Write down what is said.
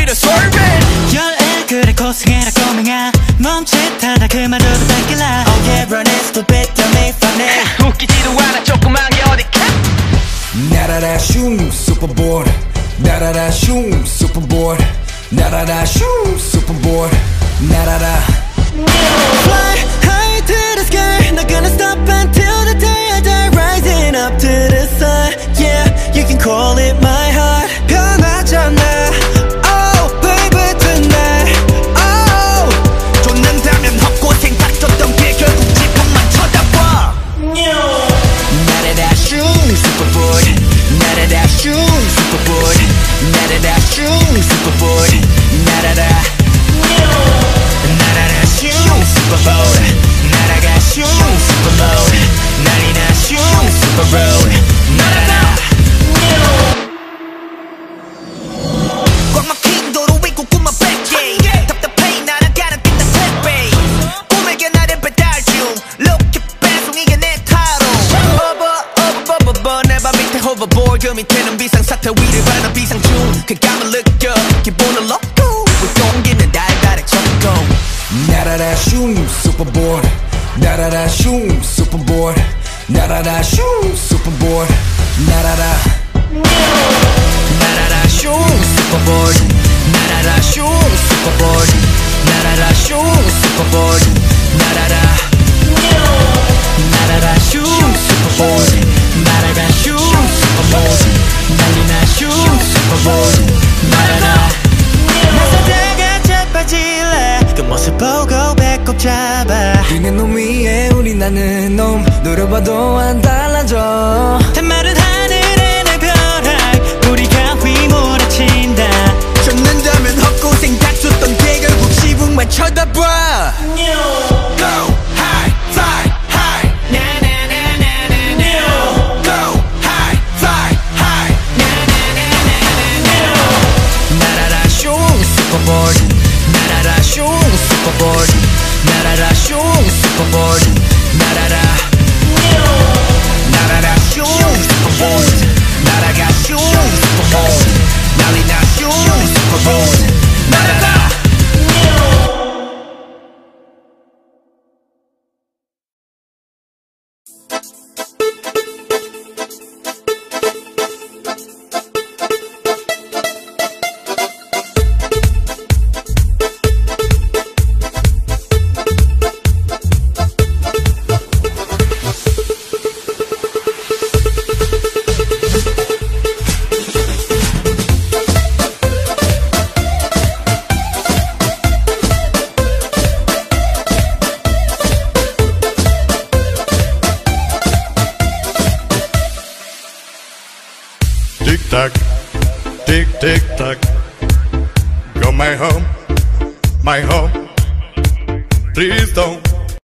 with a sorbet. 열애 그래 고생해라 꼬맹아 멈칫하다 그 말로도 뺏길라. Oh yeah run it stupid don't make funny. 웃기지도 않아 조그만 게 어디까. 나라라 슝 슈퍼보드 나라라 슝 슈퍼보드 나라라 슝 슈퍼보드 나라라. Fly high to the sky not gonna stop until the day I die. Rising up to the sun yeah you can call it my heart. 변하잖아 oh baby tonight oh 쫓는다면 헛고생 닥쳤던 게 결국 지붕만 쳐다봐. 나라라 슝 슈퍼보드 나라라 슝 슈퍼보드 나라라 슝 슈퍼보드 나라라 나라라 슝 슈퍼보드 나라가 슝 슈퍼보드 난리나 슝 슈퍼보드 나라라. 꽉 막힌 도로 위고 꿈만 뺏게 답답해 날아가는 빛난 택배 꿈에게 나를 배달 중 로켓 배송이게 내 타로 어버 내 발 밑에 호버보드 그 밑에는 비상사태 위를 바라는 비상중 쾌감을 느껴 기분을 넣고 운동기는 달달해 쳤고. 나라라 슝 슈퍼보드 나라라 슝 슈퍼보드 나라라 슝 슈퍼보드 나라라. 나라라 슝 슈퍼보드 나라라 슝 슈퍼보드 나라라 슝 슈퍼보드 나라라 나라라 슝 슈퍼보드 나라가 슝 슈퍼보드 난리나 슝 슈퍼보드 나라라. 나사다가 자빠질래 그 모습 보고 배꼽 잡아. 뛰는 놈 위에 우리 나는 놈 노려봐도 안 달라져. 단마른 하늘에 내 벼락 우리가 휘몰아친다. 쫓는다면 헛고생 닥쳤던 게 결국 지붕만 쳐다봐. Go high fly high Go high fly high 나라라 슝 슈퍼보드 나라라 슝 슈퍼보드 나라라 슝 슈퍼보드 나라라 나라라 슝 슈퍼보드 나라가 슝 슈퍼보드 난리나 슝 슈퍼보드 나라라. Tick tock, tick tock. Go my home, please don't